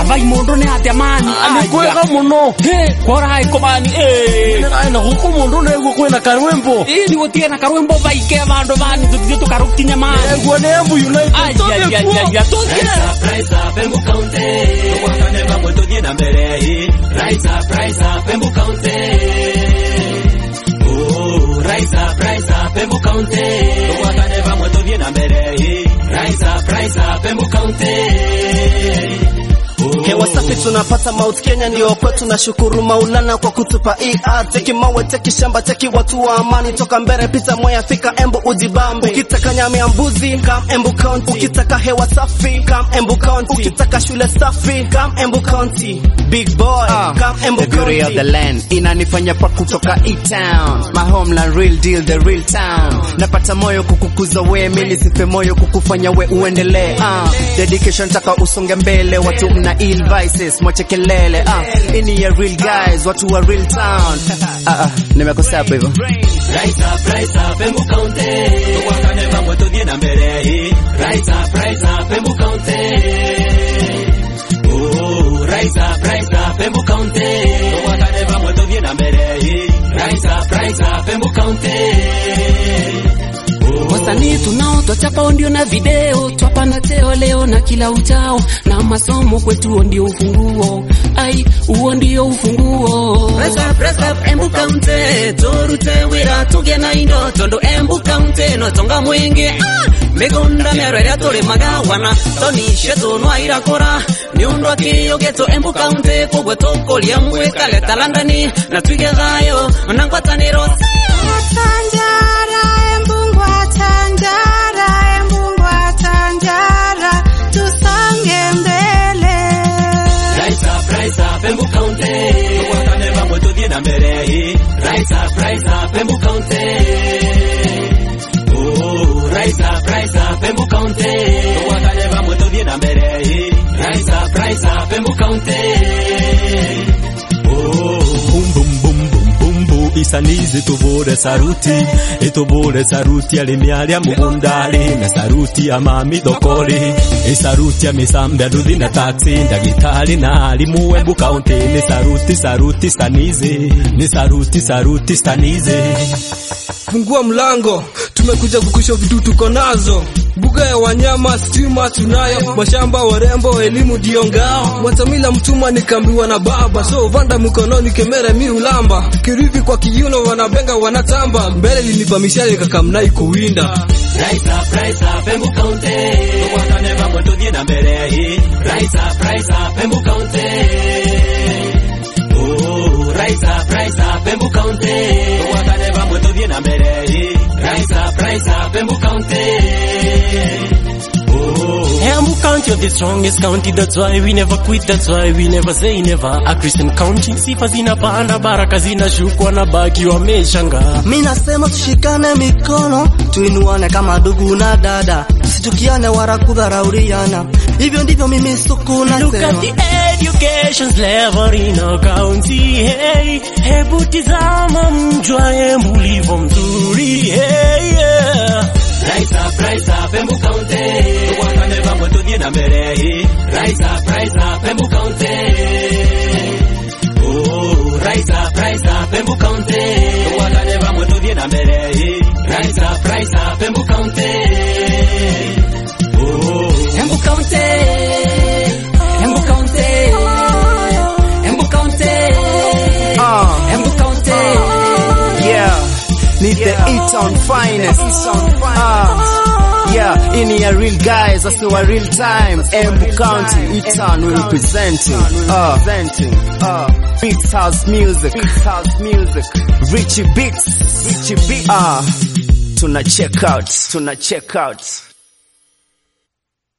vai mundu ni atia mani Alikwega muno. kora hai komani Na huko mundu nego kwena karwembo. ni gotie na karwembo vai ke bandu bani tuthie tukarukinya mani Ego ne Embu United. ya tuthie Rise up Embu County. Tuwakane vamwe tuthie na mbere hii. Rise up Embu County. Oh, rise up Embu County. Tuwakane vamwe tuthie na mbere hii. Rise up Embu County. Hewa safi tunapata Mount Kenya ndio kwetu, na shukuru Maulana kwa kutupa hii ardhi. Teki mawe, teki shamba, teki watu wa amani. Toka mbele pita Mwea, fika Embu ujibambe. Ukitaka nyama ya mbuzi come Embu County, ukitaka hewa safi come Embu County, ukitaka shule safi come Embu County. Big boy come Embu County. The beauty of the land inanifanya pa kutoka E-town, my homeland, real deal, the real town. Napata moyo kukukuza we, mimi sife moyo kukufanya we uendelee. Dedication taka usonge mbele, watu mna ill vices mwache kelele. Ini ya real guys, watu wa real town. Nimekosa hapo hivyo. Rise up Embu County. Tuwakane vamwe tuthie na mbere hii. Rise up Embu County. Oh, rise up Embu County. Tuwakane vamwe tuthie na mbere hii. Rise up Embu County. wasanii tunao twachapa ndio na video twapana teo leo na kila uchao, na masomo kwetu ndio ufunguo. Huo ndio ufunguo. Rise up Embu County. Turute wira tuge na indo tondo Embu County no tonga mwingi. Megonda merera tole magawana toni sheto no irakora ni undo akiyo geto Embu County kugwe tokolia mwe kale talandani na twige gayo na kwataniro Tanjara Embungwa Tanjara tusonge mbele. Rise up Embu County. Tuwakane vamwe tuthie na mbere hii. Rise up Embu County. Oh, rise up Embu County. Tuwakane vamwe tuthie na mbere hii. Rise up Embu County. Isanize tubure saruti alimialia mugundali na saruti ya mami dokori, saruti ya misambe aduthi na taxi ndagitari na alimu Embu County. Ni saruti stanize, ni saruti stanize. Fungua mlango, tumekuja kukusha vitu tuko nazo. Buga ya wanyama, stima tunayo, mashamba warembo, elimu ndio ngao. Mwatamila mtuma nikambiwa na baba, so vanda mkononi kemere mi ulamba. Kirivi kwa kiuno wanabenga wanatamba, mbele linipa mishale kakamnai kuwinda. Rise up Embu County. Tuwakane vamwe tuthie na mbere hii. Rise up Embu County. Oh, rise up Embu County. Tuwakane vamwe tuthie na mbere hii. Rise up Embu County. Embu County of the strongest county, that's why we never quit, that's why we never say never. A Christian county, sifa zinapanda, baraka zinashuka na baki wameshanga. Mimi nasema tushikane mikono, tuinuane kama ndugu na dada, tusitukiane wala kudharauriana. Hivyo ndivyo mimi suku nasema. Look at the education's level in our county, hey. Hebu tizama mjwa Embu ulivyo mzuri, hey, yeah. Rise up Embu County. Tuwakane vamwe tuthie na mbere hii. Rise up Embu County. Oh, rise up Embu County. Tuwakane vamwe tuthie na mbere hii. Rise up Embu County. Oh, Embu County. Embu County. Embu County. Embu County. Yeah, need the E-town finest. Yeah, in your real guys, that's our real time. Embu County, E-town, we representing. Beats house music. Richie Beats. Tuna check out.